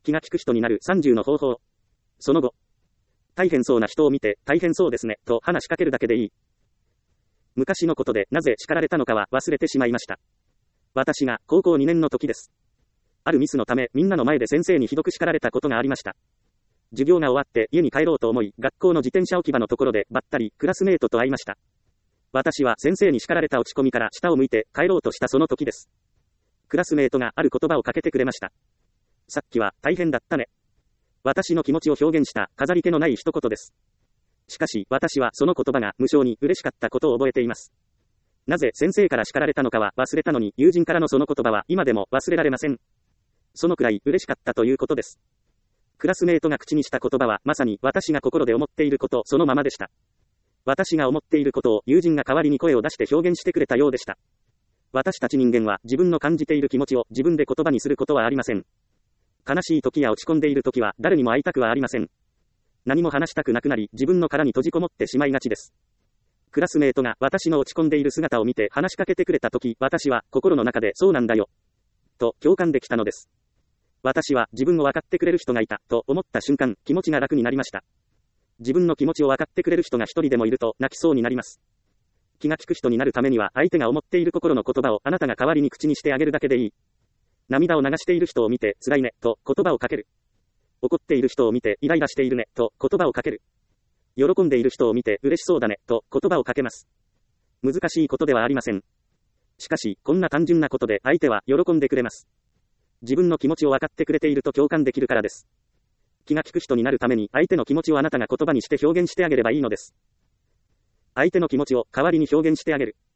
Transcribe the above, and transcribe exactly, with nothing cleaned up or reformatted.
気が利く人になるさんじゅうの方法。その後、大変そうな人を見て、大変そうですね、と話しかけるだけでいい。昔のことでなぜ叱られたのかは忘れてしまいました。私が高校にねんの時です。あるミスのためみんなの前で先生にひどく叱られたことがありました。授業が終わって家に帰ろうと思い、学校の自転車置き場のところでばったりクラスメートと会いました。私は先生に叱られた落ち込みから下を向いて帰ろうとしたその時です。クラスメートがある言葉をかけてくれました。さっきは大変だったね。私の気持ちを表現した飾り気のない一言です。しかし私はその言葉が無性に嬉しかったことを覚えています。なぜ先生から叱られたのかは忘れたのに、友人からのその言葉は今でも忘れられません。そのくらい嬉しかったということです。クラスメートが口にした言葉はまさに私が心で思っていることそのままでした。私が思っていることを友人が代わりに声を出して表現してくれたようでした。私たち人間は自分の感じている気持ちを自分で言葉にすることはありません。悲しい時や落ち込んでいる時は誰にも会いたくはありません。何も話したくなくなり自分の殻に閉じこもってしまいがちです。クラスメートが私の落ち込んでいる姿を見て話しかけてくれた時、私は心の中でそうなんだよと共感できたのです。私は自分を分かってくれる人がいたと思った瞬間、気持ちが楽になりました。自分の気持ちを分かってくれる人が一人でもいると泣きそうになります。気が利く人になるためには相手が思っている心の言葉をあなたが代わりに口にしてあげるだけでいい。涙を流している人を見て辛いねと言葉をかける。怒っている人を見てイライラしているねと言葉をかける。喜んでいる人を見て嬉しそうだねと言葉をかけます。難しいことではありません。しかしこんな単純なことで相手は喜んでくれます。自分の気持ちを分かってくれていると共感できるからです。気が利く人になるために相手の気持ちをあなたが言葉にして表現してあげればいいのです。相手の気持ちを代わりに表現してあげる。